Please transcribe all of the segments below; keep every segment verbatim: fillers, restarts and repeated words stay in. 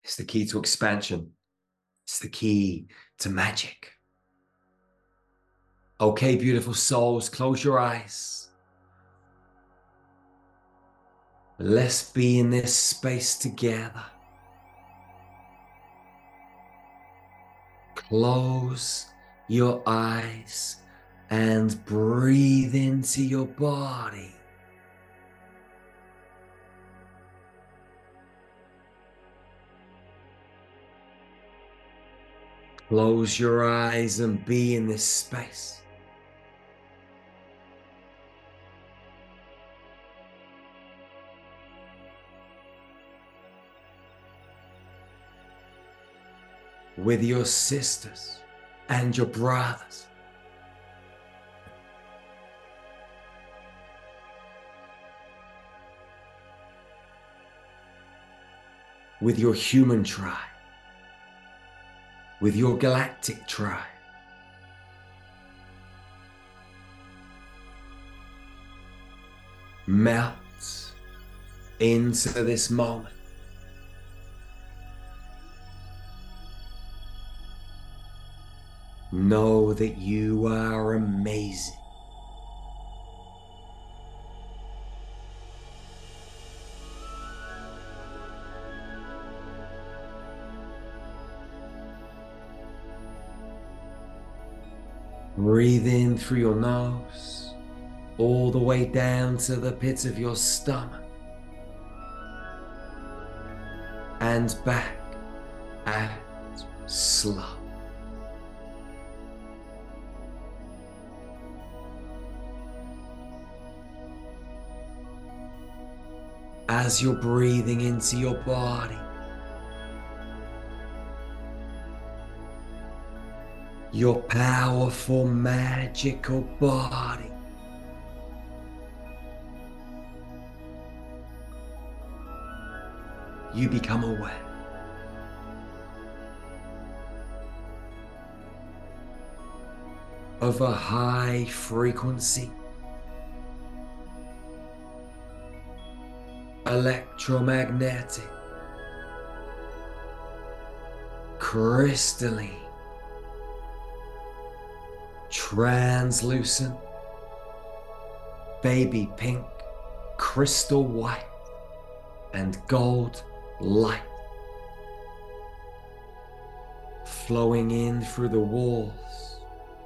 It's the key to expansion. It's the key to magic. Okay, beautiful souls, close your eyes. Let's be in this space together. Close your eyes and breathe into your body. Close your eyes and be in this space. With your sisters and your brothers. With your human tribe. With your galactic tribe. Melt into this moment. Know that you are amazing. Breathe in through your nose, all the way down to the pit of your stomach. And back out slow. As you're breathing into your body, your powerful, magical body you become aware of a high frequency electromagnetic, crystalline, translucent, baby pink, crystal white, and gold light flowing in through the walls,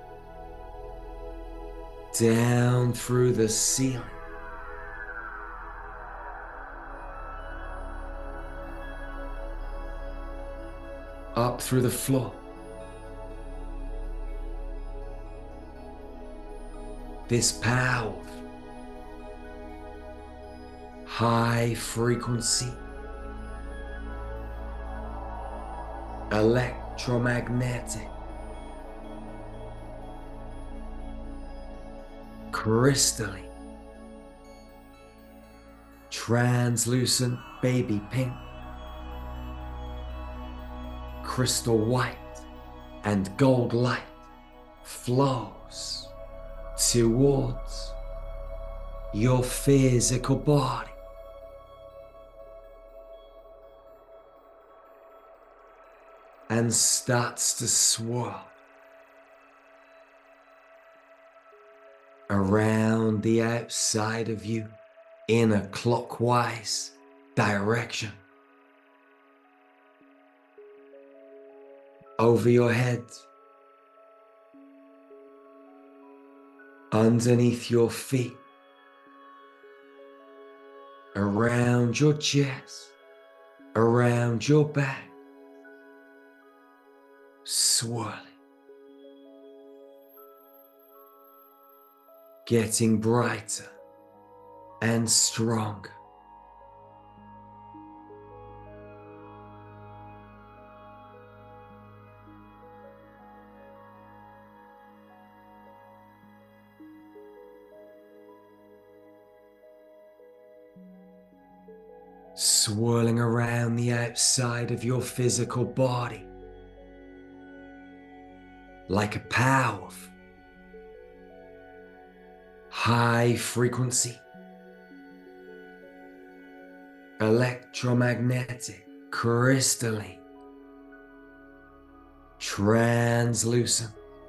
down through the ceiling, up through the floor. This powerful, high frequency, electromagnetic, crystalline, translucent baby pink, crystal white, and gold light flows towards your physical body. And starts to swirl around the outside of you in a clockwise direction. Over your head, underneath your feet, around your chest, around your back, swirling, getting brighter and stronger. Swirling around the outside of your physical body like a powerful, high frequency, electromagnetic, crystalline, translucent,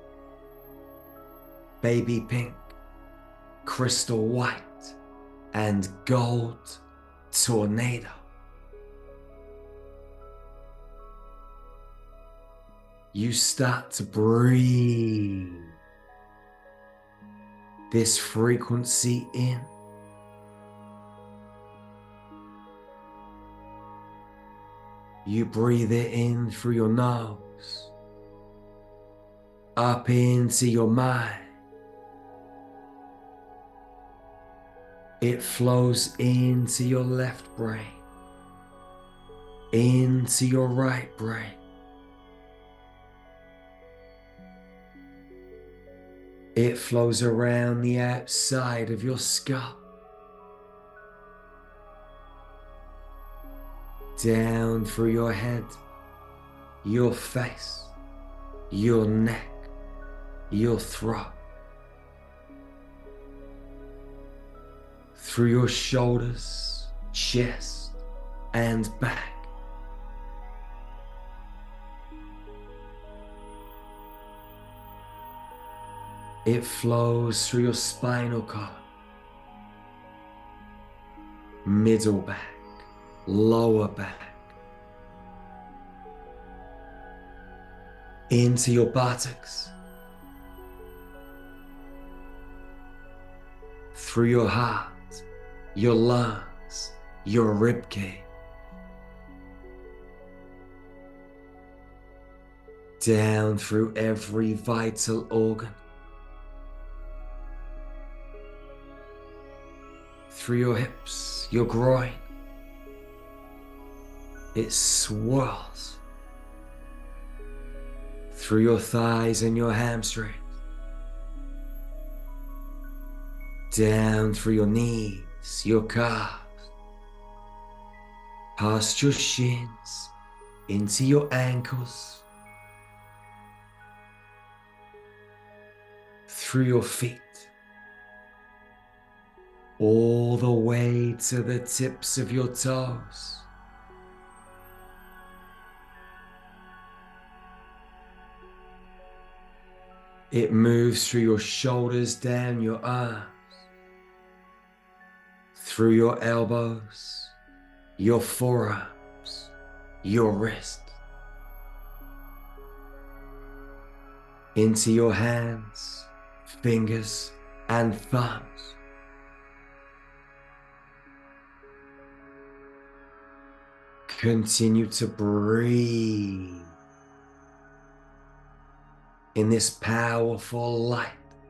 baby pink, crystal white, and gold tornado. You start to breathe this frequency in. You breathe it in through your nose, up into your mind. It flows into your left brain, into your right brain. It flows around the outside of your skull, down through your head, your face, your neck, your throat, through your shoulders, chest, and back. It flows through your spinal column, middle back, lower back, into your buttocks, through your heart, your lungs, your ribcage, down through every vital organ, through your hips, your groin. It swirls through your thighs and your hamstrings, down through your knees, your calves, past your shins, into your ankles, through your feet, all the way to the tips of your toes. It moves through your shoulders, down your arms, through your elbows, your forearms, your wrist, into your hands, fingers, and thumbs. Continue to breathe in this powerful light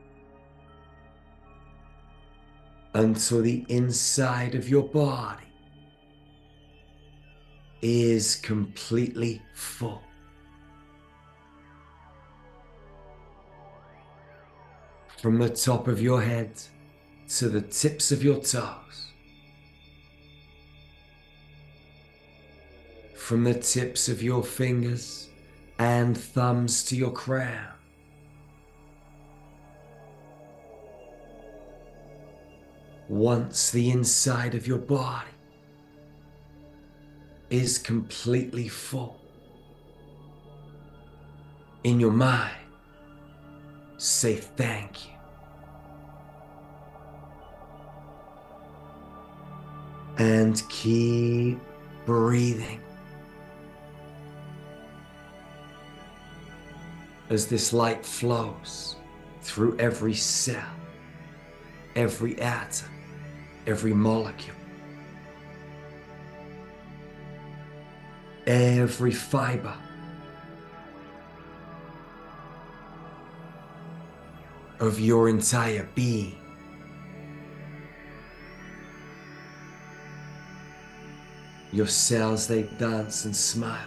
until the inside of your body is completely full. From the top of your head to the tips of your toes. From the tips of your fingers and thumbs to your crown. Once the inside of your body is completely full, in your mind, say thank you. And keep breathing. As this light flows through every cell, every atom, every molecule, every fiber of your entire being. Your cells, they dance and smile,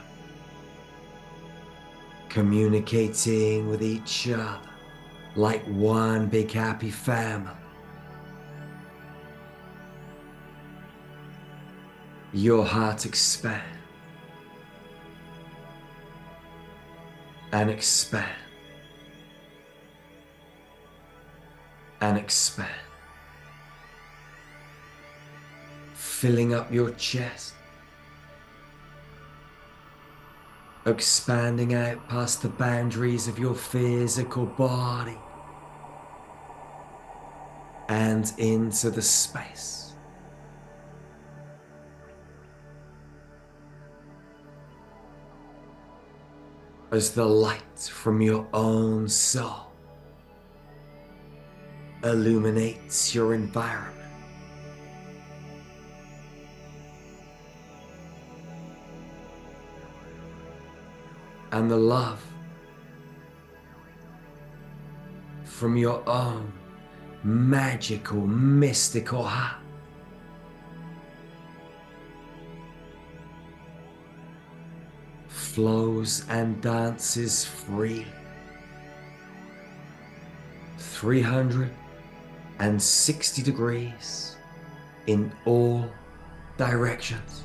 communicating with each other like one big happy family. Your heart expands and expand and expand, filling up your chest, expanding out past the boundaries of your physical body and into the space. As the light from your own soul illuminates your environment. And the love from your own magical, mystical heart flows and dances freely, three hundred sixty degrees in all directions.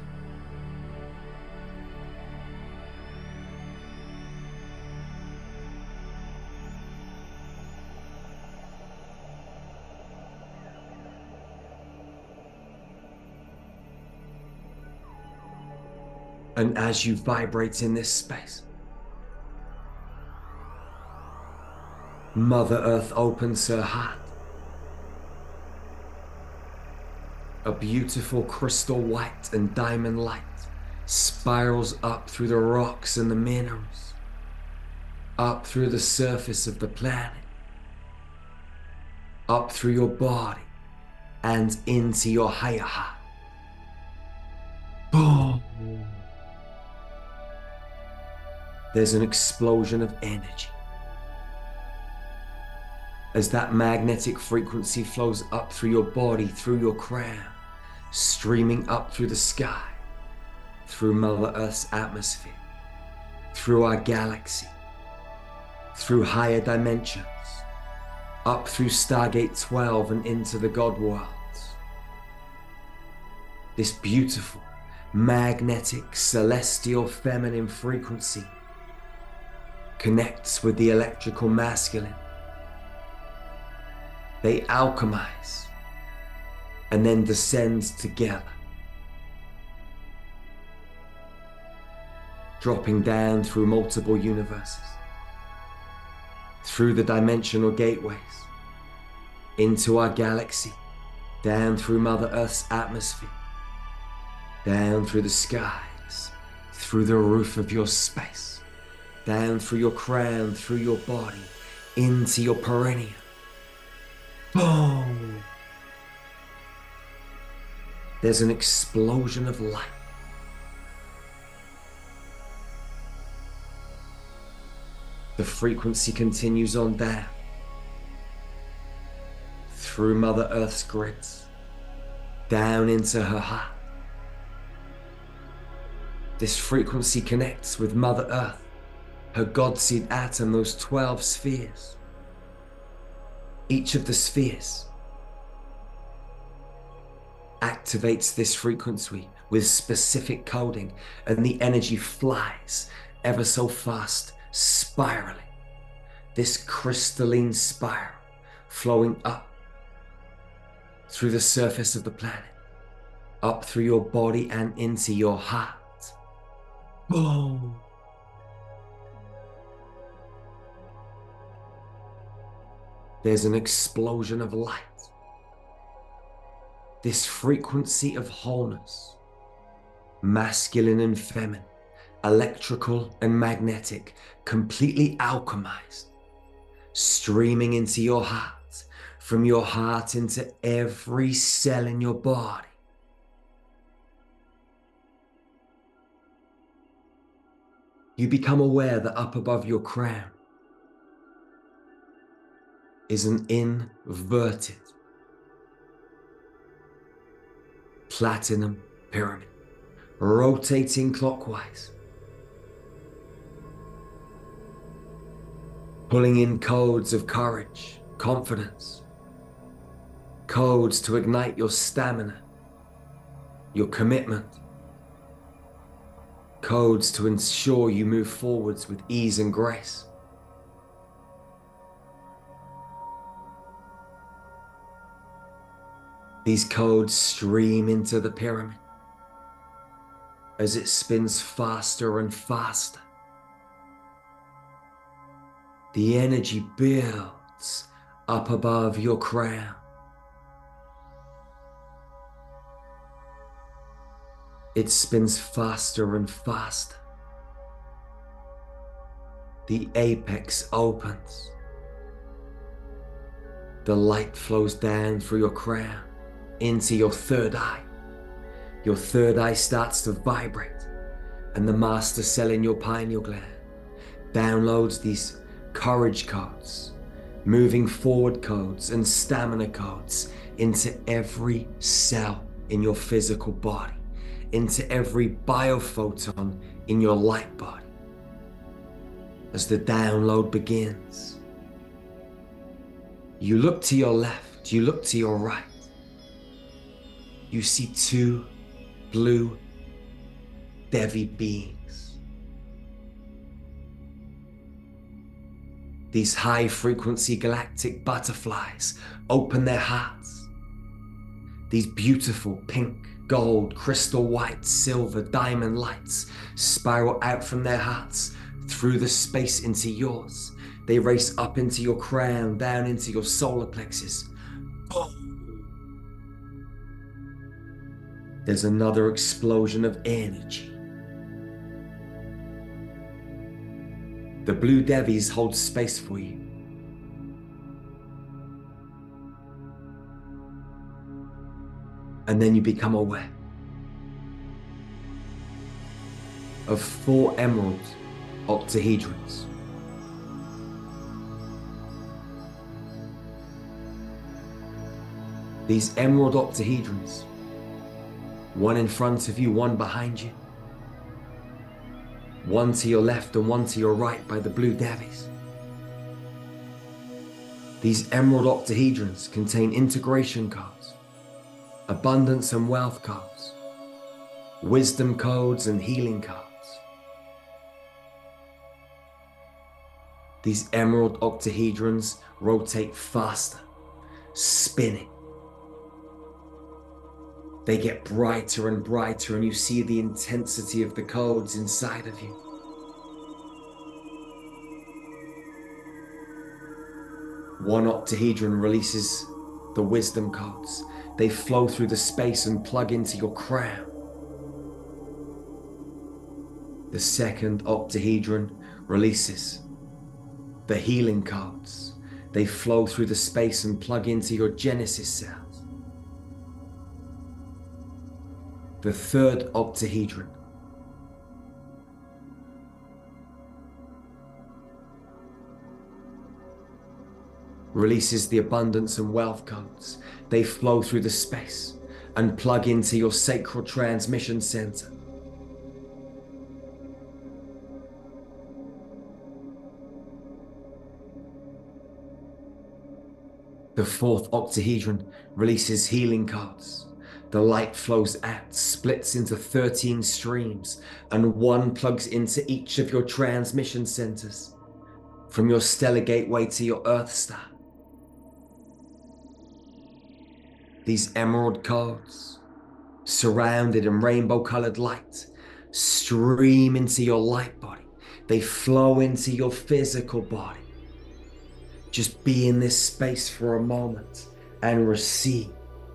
And as you vibrate in this space, Mother Earth opens her heart. A beautiful crystal white and diamond light spirals up through the rocks and the minerals, up through the surface of the planet, up through your body and into your higher heart. Boom! There's an explosion of energy as that magnetic frequency flows up through your body, through your crown, streaming up through the sky, through Mother Earth's atmosphere, through our galaxy, through higher dimensions, up through Stargate twelve and into the God worlds. This beautiful, magnetic, celestial feminine frequency connects with the electrical masculine. They alchemize and then descend together, dropping down through multiple universes, through the dimensional gateways, into our galaxy, down through Mother Earth's atmosphere, down through the skies, through the roof of your space, down through your crown, through your body, into your perineum. Boom! There's an explosion of light. The frequency continues on down, through Mother Earth's grids, down into her heart. This frequency connects with Mother Earth, her God seed atom, those twelve spheres. Each of the spheres activates this frequency with specific coding, and the energy flies ever so fast, spiraling. This crystalline spiral flowing up through the surface of the planet, up through your body and into your heart. Boom! There's an explosion of light. This frequency of wholeness, masculine and feminine, electrical and magnetic, completely alchemized, streaming into your heart, from your heart into every cell in your body. You become aware that up above your crown is an inverted platinum pyramid, rotating clockwise, pulling in codes of courage, confidence, codes to ignite your stamina, your commitment, codes to ensure you move forwards with ease and grace. These codes stream into the pyramid as it spins faster and faster, The energy builds up above your crown. It spins faster and faster. The apex opens. The light flows down through your crown into your third eye. Your third eye starts to vibrate, and the master cell in your pineal gland downloads these courage codes, moving forward codes, and stamina codes into every cell in your physical body, into every biophoton in your light body. As the download begins, you look to your left, you look to your right. You see two blue Devi beings. These high frequency galactic butterflies open their hearts. These beautiful pink, gold, crystal white, silver, diamond lights spiral out from their hearts through the space into yours. They race up into your crown, down into your solar plexus. Boom! There's another explosion of energy. The blue Devis hold space for you. And then you become aware of four emerald octahedrons. These emerald octahedrons, one in front of you, one behind you, one to your left and one to your right by the blue Devis. These emerald octahedrons contain integration codes, abundance and wealth codes, wisdom codes and healing codes. These emerald octahedrons rotate faster, spinning. They get brighter and brighter, and you see the intensity of the codes inside of you. One octahedron releases the wisdom codes. They flow through the space and plug into your crown. The second octahedron releases the healing codes. They flow through the space and plug into your Genesis cells. The third octahedron releases the abundance and wealth codes. They flow through the space and plug into your sacral transmission center. The fourth octahedron releases healing codes. The light flows out, splits into thirteen streams, and one plugs into each of your transmission centers, from your stellar gateway to your Earth star. These emerald codes, surrounded in rainbow-colored light, stream into your light body. They flow into your physical body. Just be in this space for a moment and receive.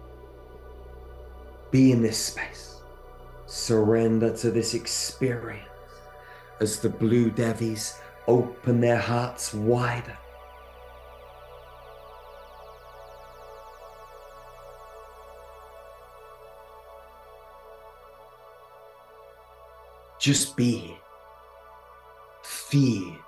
Be in this space. Surrender to this experience as the blue Devis open their hearts wider. Just be here. Feel.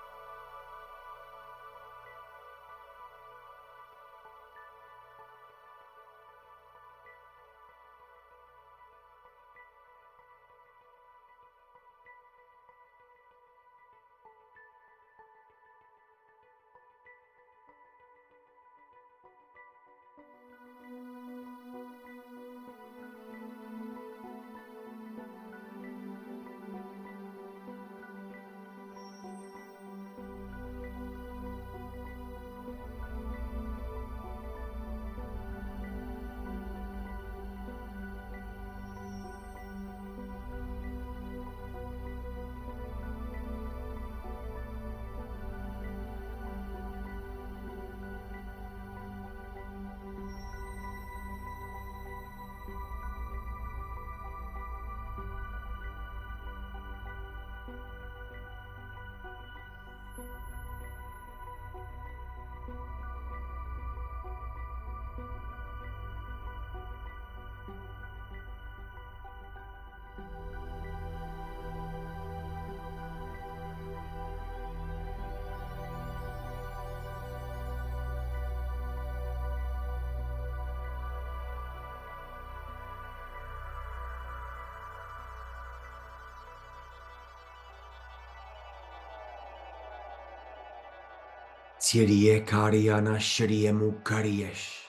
Tirie Kariana Shariemu Kariesh.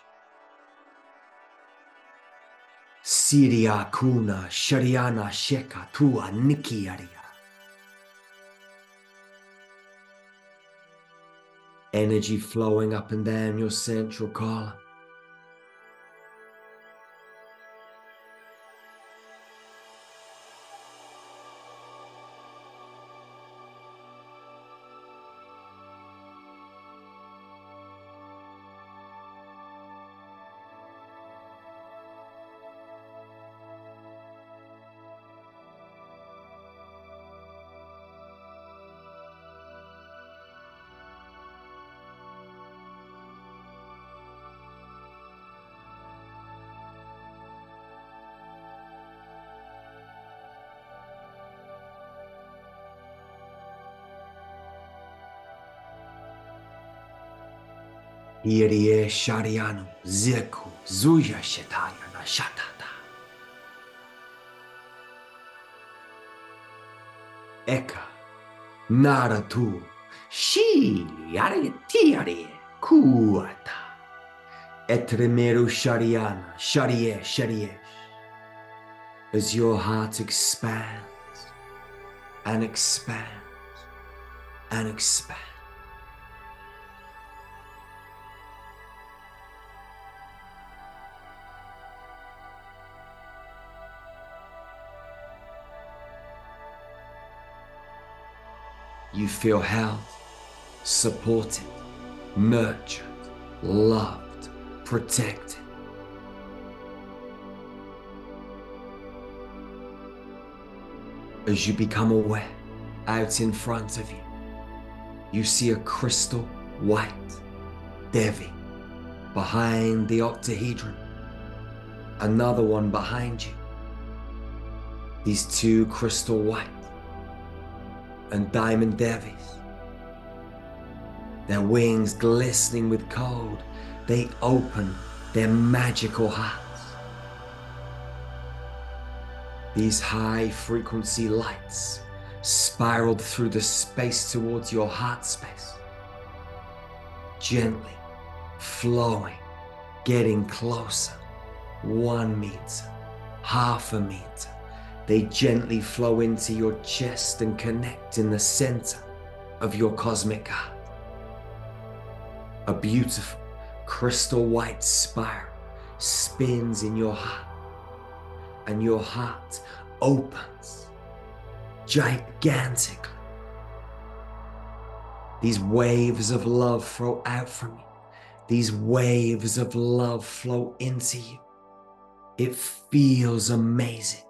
Siria Kuna Shariana Sheka Tua Nikiaria. Energy flowing up and down your central column. Irie Sharianu Zeku Zuya Shetaya na Shatata. Eka Naratu Shi Yari Tiari Kuata. Etremeru Shariana Sharie Sharie. As your heart expands and expands and expands. You feel held, supported, nurtured, loved, protected. As you become aware, out in front of you, you see a crystal white Devi behind the octahedron, another one behind you. These two crystal white and diamond Devis, their wings glistening with cold, they open their magical hearts. These high frequency lights spiraled through the space towards your heart space, gently flowing, getting closer, one meter, half a meter. They gently flow into your chest and connect in the center of your cosmic heart. A beautiful crystal white spiral spins in your heart, and your heart opens gigantically. These waves of love flow out from you. These waves of love flow into you. It feels amazing.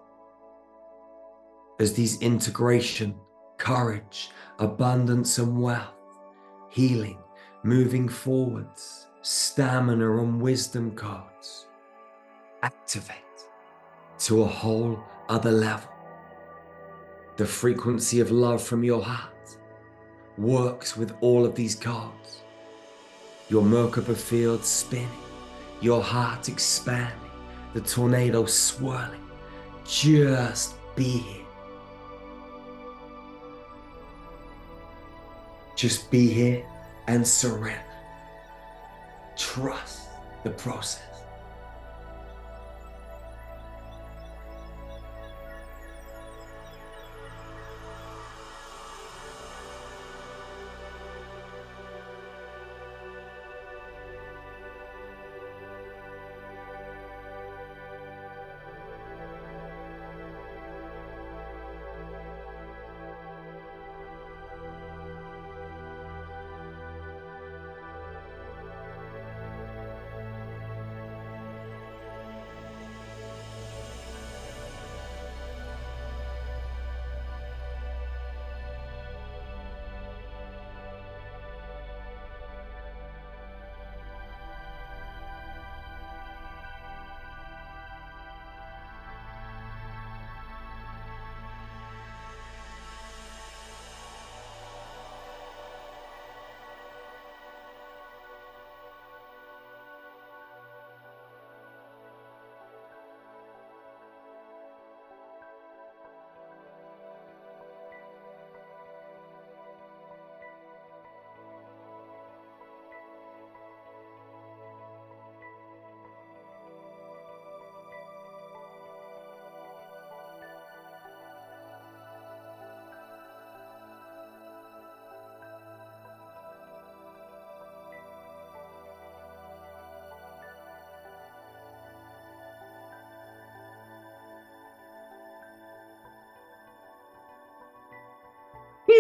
As these integration, courage, abundance and wealth, healing, moving forwards, stamina and wisdom cards activate to a whole other level. The frequency of love from your heart works with all of these cards. Your Merkaba field spinning, your heart expanding, the tornado swirling. Just be here. Just be here and surrender. Trust the process.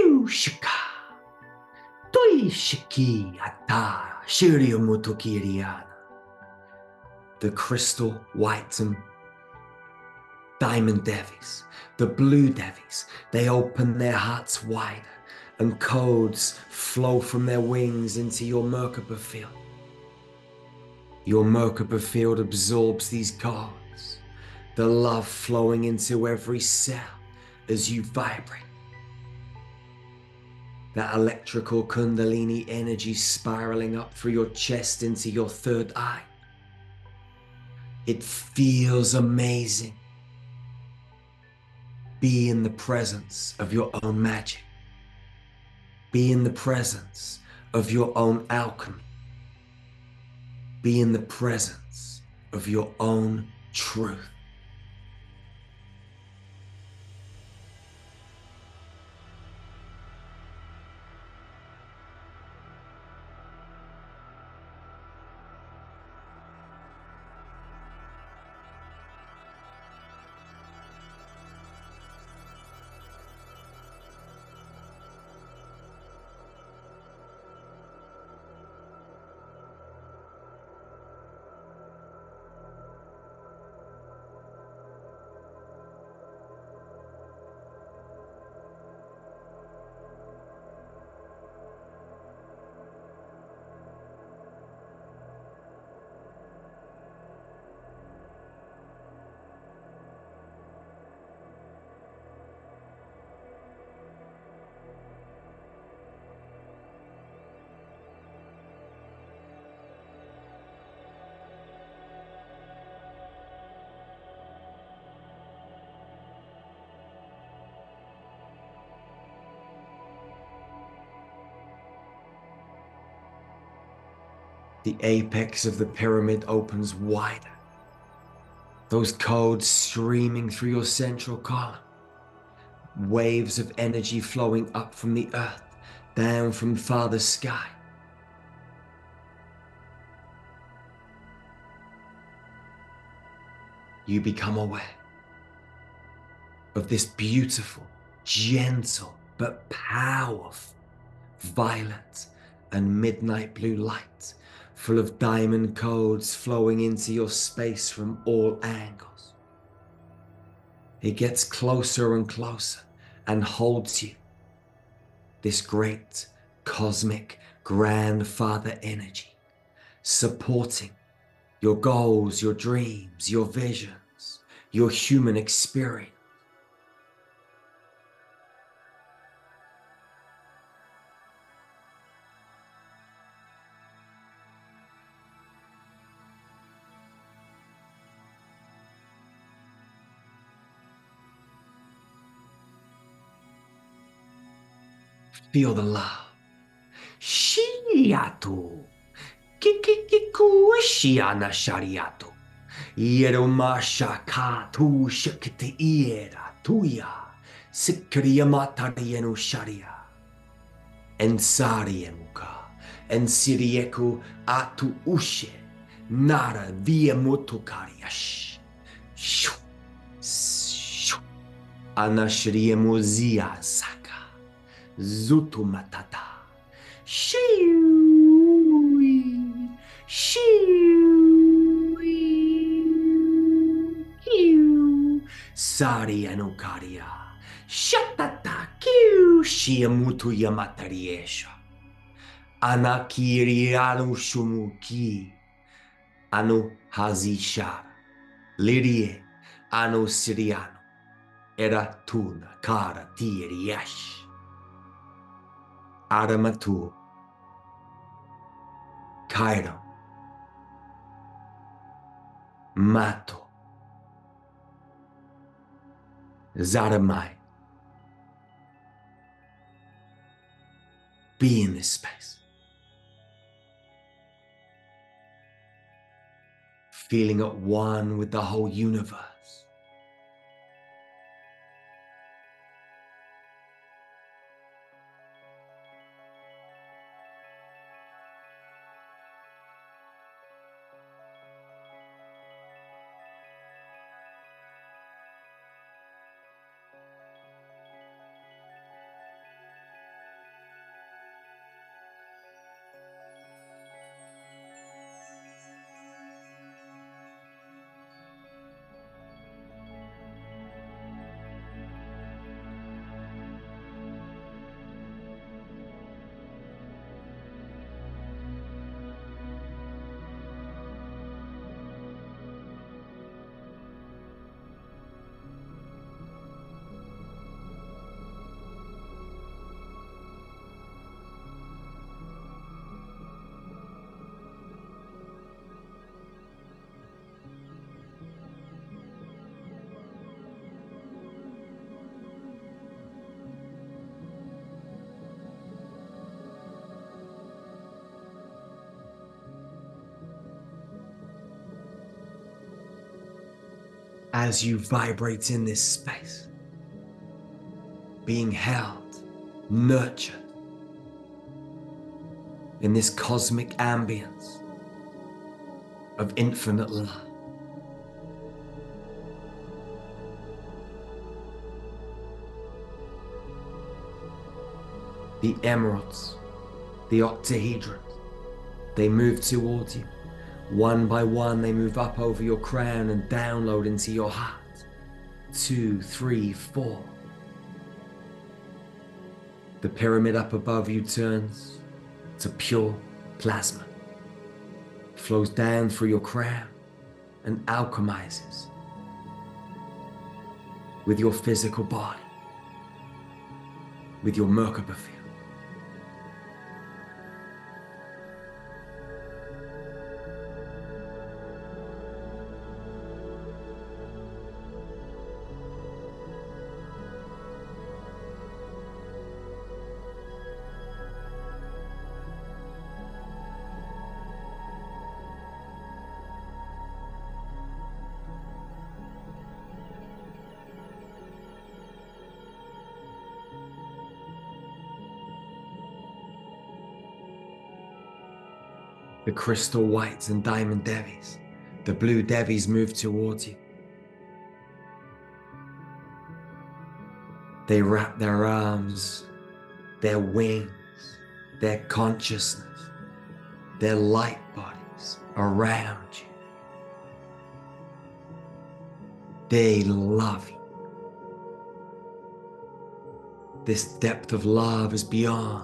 Shika. Toi Shiki Ata Shiriamutokiriana. The crystal white and diamond devis, the blue devis, they open their hearts wider and codes flow from their wings into your Merkaba field. Your Merkaba field absorbs these codes, the love flowing into every cell as you vibrate. That electrical Kundalini energy spiraling up through your chest into your third eye. It feels amazing. Be in the presence of your own magic. Be in the presence of your own alchemy. Be in the presence of your own truth. The apex of the pyramid opens wider. Those codes streaming through your central column. Waves of energy flowing up from the earth, down from farther sky. You become aware of this beautiful, gentle, but powerful violet and midnight blue light, full of diamond codes flowing into your space from all angles. It gets closer and closer and holds you. This great cosmic grandfather energy, supporting your goals, your dreams, your visions, your human experience. Feel the love. Shiriatu. Kikikiku shiana shariatu. Yeromasha ka tu shakti iera tuya. Sikriyamatarienu sharia. Ensariemuka. Ensirieku atu ushe. Nara via motokariash. Shu. Shu. Anashriemu zia saka. Zutu matata. Shiui. Shiui. Kiu. Sari anukaria. Shatata kiu. Shiamutu yamatariesha. Anakiri anu shumuki. Anu hazishara. Lirie anu siriano. Era tuna kara tiriash. Aramatu, Cairo, Mato, Zaramai. Be in this space. Feeling at one with the whole universe. as you vibrate in this space, being held, nurtured in this cosmic ambience of infinite love. The emeralds, the octahedrons, they move towards you. One by one, they move up over your crown and download into your heart. Two, three, four. The pyramid up above you turns to pure plasma, flows down through your crown and alchemizes with your physical body, with your Merkaba field. The crystal whites and diamond devis, the blue devis move towards you. They wrap their arms, their wings, their consciousness, their light bodies around you. They love you. This depth of love is beyond.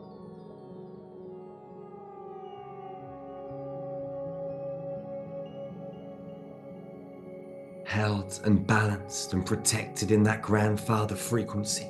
Held and balanced and protected in that grandfather frequency.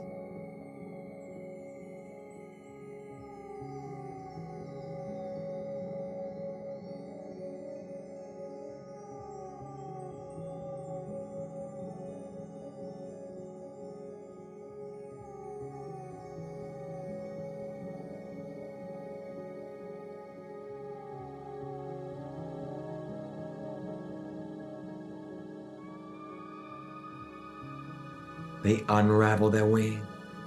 They unravel their wing.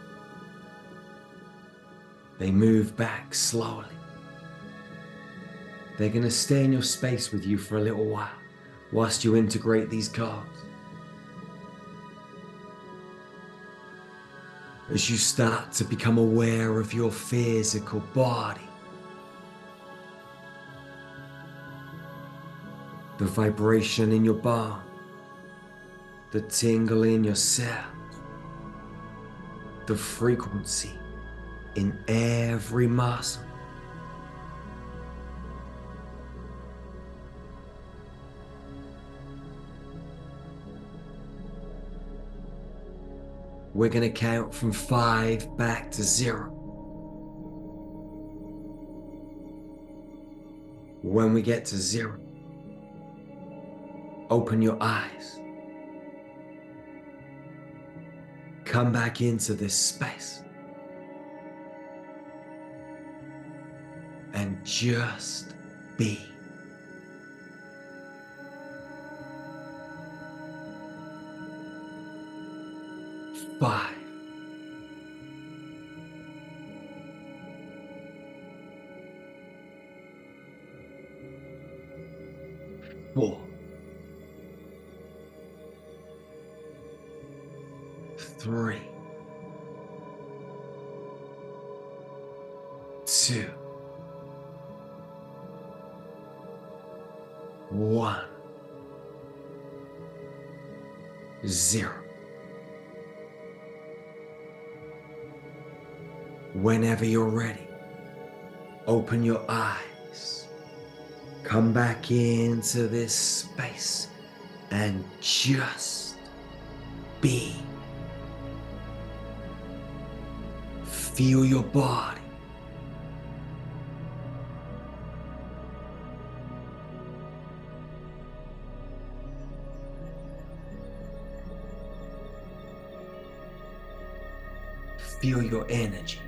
They move back slowly. They're going to stay in your space with you for a little while, whilst you integrate these cards. As you start to become aware of your physical body, the vibration in your bone, the tingle in your cell, the frequency in every muscle. We're going to count from five back to zero. When we get to zero, open your eyes. Come back into this space and just be. Five. Four. Three. Two. One. Zero. Whenever you're ready, open your eyes. Come back into this space and just be. Feel your body. Feel your energy.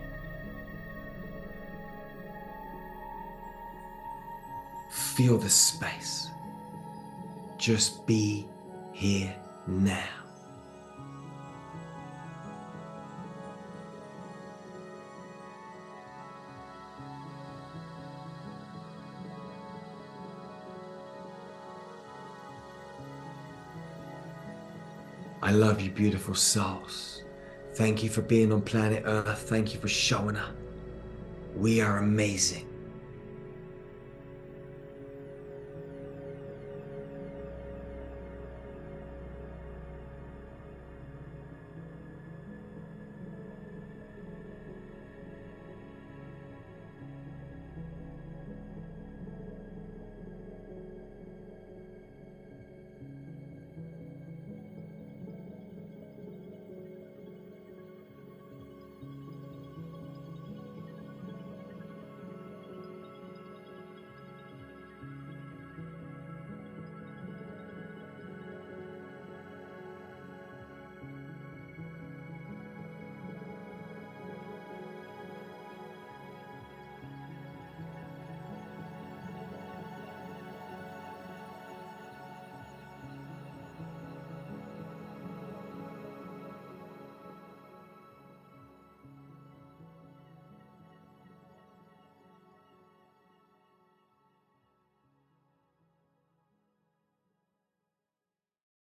Feel the space. Just be here now. I love you, beautiful souls. Thank you for being on planet Earth. Thank you for showing up. We are amazing.